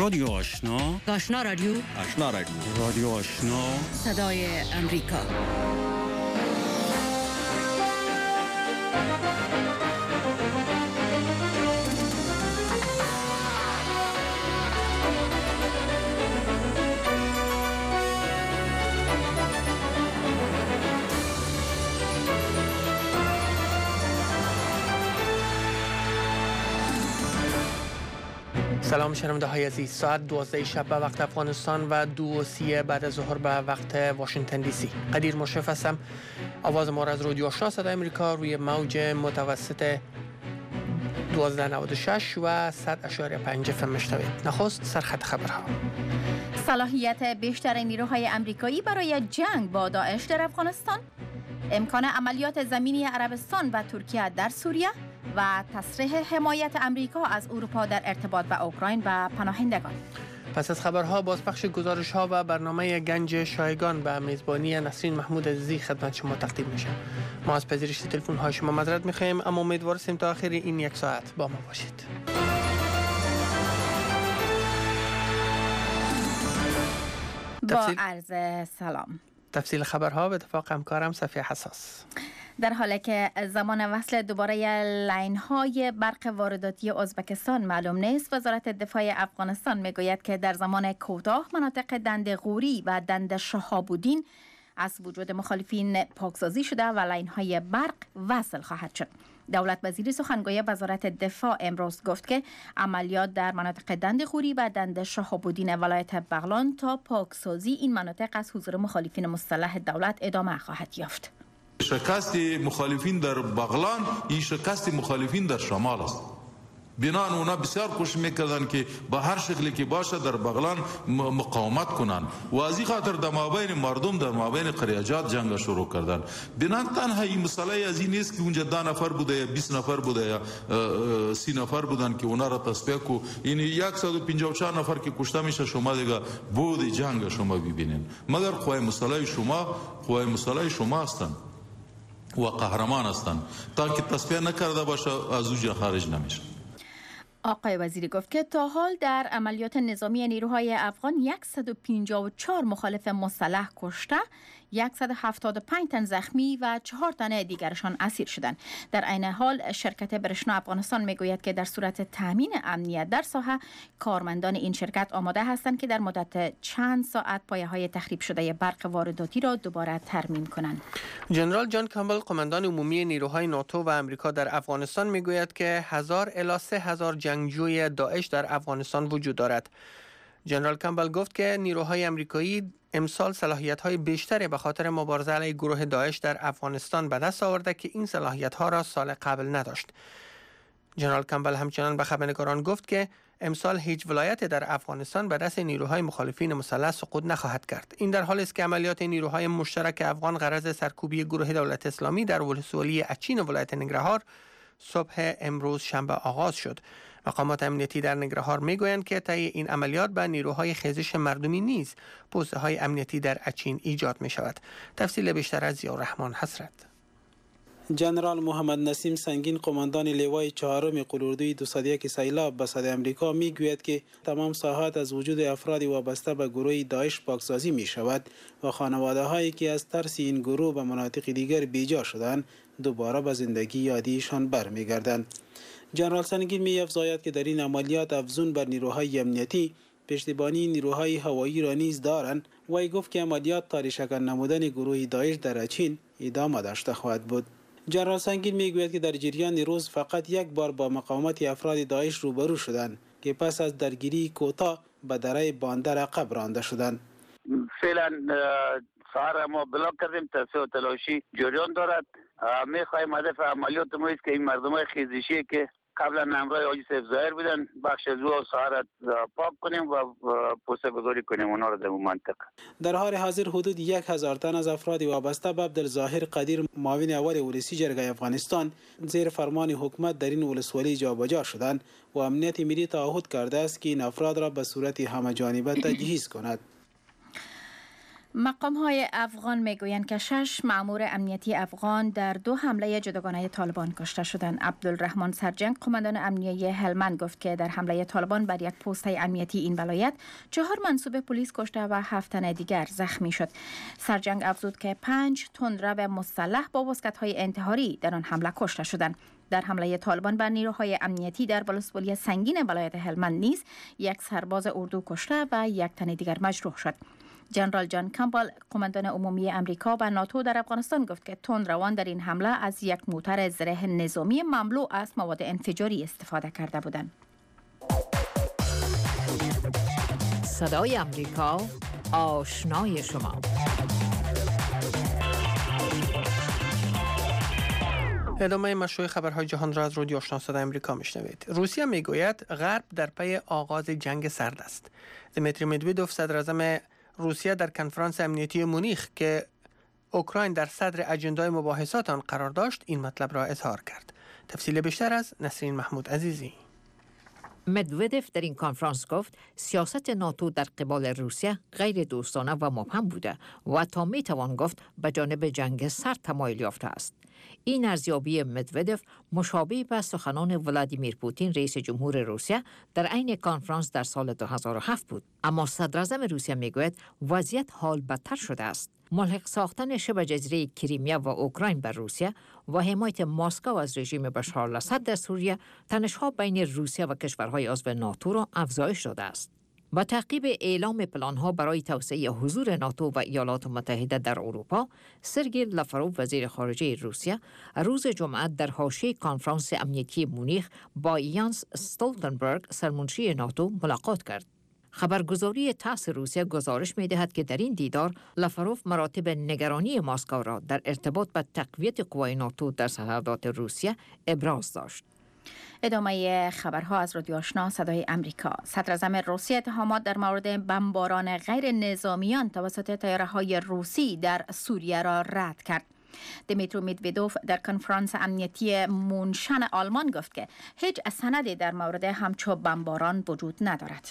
رادیو آشنا، آشنا رادیو، آشنا رادیو، رادیو آشنا، صدای امریکا. سلام شنونده های عزیز، ساعت 12 شب به وقت افغانستان و 2:30 بعد از ظهر به وقت واشنگتن دی سی. قدیر مشرف هستم. آواز ما را از رادیو آشنا صدای امریکا روی موج متوسط 1296 و 100.5 FM میشنوید. نخست سرخط خبرها. صلاحیت بیشتر نیروهای امریکایی برای جنگ با داعش در افغانستان، امکان عملیات زمینی عربستان و ترکیه در سوریه و تصریح حمایت امریکا از اروپا در ارتباط با اوکراین و پناهندگان. پس از خبرها بازپخش گزارش‌ها و برنامه گنج شایگان به میزبانی نسرین محمود عزیزی خدمت شما تقدیم میشه. ما از پذیرش تلفن‌های شما معذرت می‌خوایم، اما امیدواریم تا آخر این یک ساعت با ما باشید. با عرض سلام. تفصیل خبرها به اتفاق همکارم صفیه حساس. در حالی که زمان وصل دوباره لاین‌های برق وارداتی ازبکستان معلوم نیست، وزارت دفاع افغانستان میگوید که در زمان کوتاه مناطق دند غوری و دند شهاب‌الدین از وجود مخالفین پاکسازی شده و لاین‌های برق وصل خواهد شد. دولت وزیر سخنگوی وزارت دفاع امروز گفت که عملیات در مناطق دند غوری و دند شهاب‌الدین ولایت بغلان تا پاکسازی این مناطق از حضور مخالفین مسلح دولت ادامه خواهد یافت. شکست مخالفین در بغلان این شکست مخالفین در شمال است. بنان اونا بسیار کوشش میکردن که با هر شکلی که باشه در بغلان مقاومت کنن و از این خاطر در مابین مردم در مابین قریاجات جنگ شروع کردن. بنان تنها این مسئله از این نیست که اونجا 10 نفر بوده یا 20 نفر بوده یا 30 نفر بودن که اونا را تصفیه کو. این 154 نفر که کشته میشه شما دیگه بود جنگ شما ببینین. مگر خواه مسئله شما هستن و قهرمان هستند تا که تصفیه نکرده باشه از اوجه خارج نمیشه. آقای وزیری گفت که تا حال در عملیات نظامی نیروهای افغان 154 مخالف مسلح کشته، 175 تن زخمی و 4 تن دیگرشان اسیر شدند. در عین حال شرکت برشنا افغانستان میگوید که در صورت تامین امنیت در ساحه، کارمندان این شرکت آماده هستند که در مدت چند ساعت پایه‌های تخریب شده برق وارداتی را دوباره ترمیم کنند. جنرال جان کامبل، قماندان عمومی نیروهای ناتو و امریکا در افغانستان میگوید که 1000 الی 3000 جنگجوی داعش در افغانستان وجود دارد. جنرال کامبل گفت که نیروهای امریکایی امسال صلاحیت‌های بیشتری به خاطر مبارزه علیه گروه داعش در افغانستان به دست آورده که این صلاحیت‌ها را سال قبل نداشت. جنرال کامبل همچنان به خبرنگاران گفت که امسال هیچ ولایتی در افغانستان به دست نیروهای مخالفین مسلح سقوط نخواهد کرد. این در حالی است که عملیات نیروهای مشترک افغان غرض سرکوبی گروه دولت اسلامی در ولسوالی اچین ولایت ننگرهار صبح امروز شنبه آغاز شد. مقامات امنیتی در ننگرهار میگویند که طی این عملیات به نیروهای خیزش مردمی نیز پوسته‌های امنیتی در اچین ایجاد می شود. تفصیل بیشتر از ضیاءالرحمن حسرت. جنرال محمد نسیم سنگین، قماندان لیوای 4 قلوردوی 201 سیلاب به صد امریکا میگوید که تمام ساحات از وجود افراد وابسته به گروه داعش پاکسازی می شود و خانواده هایی که از ترس این گروه به مناطق دیگر بیجا شدند دوباره به زندگی یادیشان برمیگردند. جنرال سنگین می افزاید که در این عملیات افزون بر نیروهای امنیتی پشتیبانی نیروهای هوایی را نیز دارند و ای گفت که عملیات تا ریشه‌کن نمودن گروه داعش در اچین ادامه داشته خواهد بود. جنرال سنگین میگوید که در جریان روز فقط یک بار با مقاومت افراد داعش روبرو شدند که پس از درگیری کوتاه به دره باندر عقب رانده شدند. فعلا سهر ما بلاک کردیم، تصفیه و تلاشی جریان دارد. میخواهیم هدف عملیات ما است که این مردمای خیزشی که قبلا همراه حاجی صاحب ظاهر بودن بخش از او سهارت پاک کنیم و پوسته گذاری کنیم اونا رو در اون منطقه. در حال حاضر حدود 1000 تن از افراد وابسته به عبدالظاهر قدیر، معاون اول ولسی جرگه افغانستان، زیر فرمان حکومت در این ولسوالی جابجا شدند و امنیت ملی تعهد کرده است که این افراد را به صورت همه‌جانبه تجهیز کند. مقام‌های افغان میگویند که 6 مأمور امنیتی افغان در 2 حمله جداگانه طالبان کشته شدند. عبدالرحمن سرجنگ قماندان امنیتی هلمند گفت که در حمله طالبان بر یک پست امنیتی این ولایت 4 منصوب پلیس کشته و 7 تن دیگر زخمی شد. سرجنگ افزود که 5 تندرو مسلح با واسکت‌های انتحاری در آن حمله کشته شدند. در حمله طالبان بر نیروهای امنیتی در ولسوالی سنگین ولایت هلمند نیز 1 سرباز اردو کشته و 1 تن دیگر مجروح شد. جنرال جان کامبل قماندان عمومی امریکا و ناتو در افغانستان گفت که تندروان در این حمله از یک موتر زره نظامی مملو از مواد انفجاری استفاده کرده بودند. صدای امریکا، آشنای شما. ادامه مشروع خبرهای جهان را از رادیو آشنا صدای امریکا میشنوید. روسیه میگوید غرب در پی آغاز جنگ سرد است. دمیتری مدویدوف صدراعظم روسیه در کنفرانس امنیتی مونیخ که اوکراین در صدر اجندای مباحثات آن قرار داشت این مطلب را اظهار کرد. تفصیل بیشتر از نسرین محمود عزیزی. مدودف در این کنفرانس گفت سیاست ناتو در قبال روسیه غیر دوستانه و مبهم بوده و تا می توان گفت به جانب جنگ سرد تمایل یافته است. این ارزیابی مدودف مشابه به سخنان ولادیمیر پوتین رئیس جمهور روسیه در عین کنفرانس در سال 2007 بود. اما صدراعظم روسیه میگوید وضعیت حال بدتر شده است. ملحق ساختن شبه جزیره کریمیا و اوکراین بر روسیه و حمایت مسکو از رژیم بشار الاسد در سوریه تنش‌ها بین روسیه و کشورهای عضو ناتو را افزایش داده است. با تعقیب اعلام پلان‌ها برای توسعه حضور ناتو و ایالات متحده در اروپا، سرگئی لاوروف وزیر خارجه روسیه روز جمعه در حاشیه کنفرانس امنیتی مونیخ با یانس استولتنبرگ سرمنشی ناتو ملاقات کرد. خبرگزاری تاس روسیه گزارش می‌دهد که در این دیدار لاوروف مراتب نگرانی مسکو را در ارتباط با تقویت قوای ناتو در سرحدات روسیه ابراز داشت. ادامه خبرها از رادیو آشنا صدای امریکا. صدراعظم روسیه اتهامات در مورد بمباران غیر نظامیان توسط طیاره‌های روسی در سوریه را رد کرد. دمیتری مدودوف در کنفرانس امنیتی مونشن آلمان گفت که هیچ سندی در مورد همچو بمباران وجود ندارد.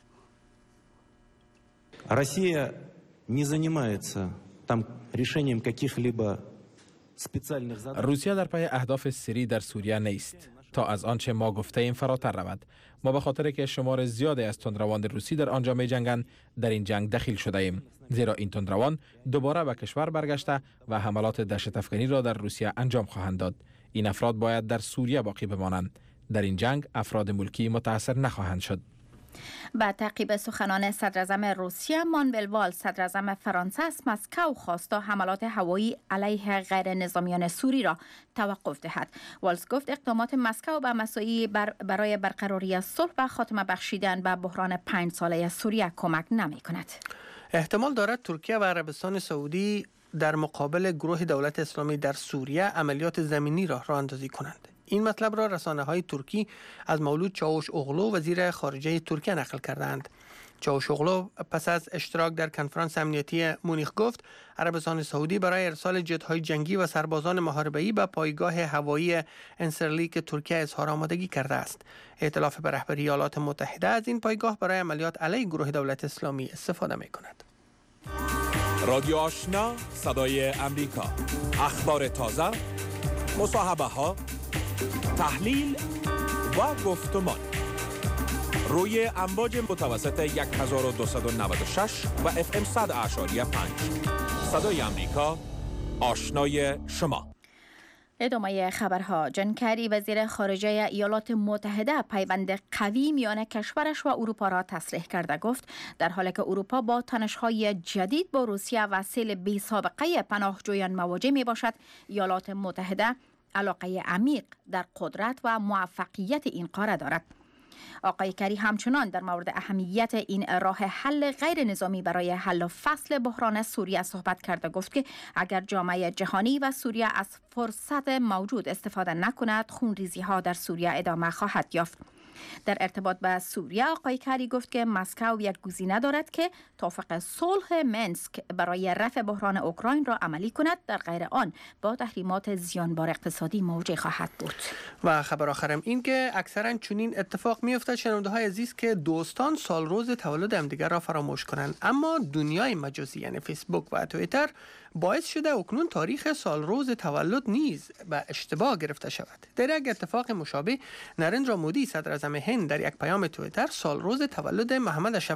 Россия не занимается там решением каких-либо специальных задач. روسیه در پی اهداف سری در سوریه نیست تا از آنچه ما گفته این فراتر رود. ما به خاطر که شمار زیادی از تندروان روسی در آنجا می جنگند در این جنگ دخیل شده ایم، زیرا این تندروان دوباره به کشور برگشته و حملات دهشت افکنی را در روسیه انجام خواهند داد. این افراد باید در سوریه باقی بمانند. در این جنگ افراد ملکی متاثر نخواهند شد. با تعقیب سخنان صدراعظم روسیه، مانوئل والز صدراعظم فرانسه از مسکو خواست تا حملات هوایی علیه غیر نظامیان سوری را توقف دهد. والز گفت اقدامات مسکو به مساعی برای برقراری صلح و خاتمه بخشیدن به بحران 5 ساله سوریه کمک نمی کند. احتمال دارد ترکیه و عربستان سعودی در مقابل گروه دولت اسلامی در سوریه عملیات زمینی راه اندازی کنند. این مطلب را رسانه‌های ترکی از مولود چاوش اوغلو وزیر خارجه ترکیه نقل کردند. چاوش اوغلو پس از اشتراک در کنفرانس امنیتی مونیخ گفت عربستان سعودی برای ارسال جت‌های جنگی و سربازان محاربه‌ای به پایگاه هوایی انسرلیک ترکیه اظهار آمادگی کرده است. ائتلاف به رهبری ایالات متحده از این پایگاه برای عملیات علیه گروه دولت اسلامی استفاده می‌کند. رادیو آشنا صدای امریکا، اخبار تازه، مصاحبه‌ها، تحلیل و گفتمان روی امواج متوسط 1296 و FM 100.5 صدای امریکا، آشنای شما. ادامه خبرها. جان کری وزیر خارجه ایالات متحده پیوند قوی میان کشورش و اروپا را تصریح کرده. گفت در حالی که اروپا با تنش‌های جدید با روسیه و سیل بی سابقه پناهجویان مواجه می باشد، ایالات متحده علاقه عمیق در قدرت و موفقیت این قاره دارد. آقای کری همچنان در مورد اهمیت این راه حل غیر نظامی برای حل فصل بحران سوریه صحبت کرده. گفت که اگر جامعه جهانی و سوریه از فرصت موجود استفاده نکند، خونریزی ها در سوریه ادامه خواهد یافت. در ارتباط با سوریه آقای کری گفت که مسکو یک گزینه دارد که توافق صلح منسک برای رفع بحران اوکراین را عملی کند، در غیر آن با تحریمات زیانبار اقتصادی مواجه خواهد بود. و خبر آخرم این که اکثرا چنین اتفاق میافتد شنونده های عزیز که دوستان سال روز تولد همدیگر را فراموش کنند، اما دنیای مجازی یعنی فیسبوک و توییتر باعث شده اکنون تاریخ سال روز تولد نیز به اشتباه گرفته شود. در یک اتفاق مشابه نریندرا مودی صدر اعظم هند در یک پیام توییتر سال روز تولد محمد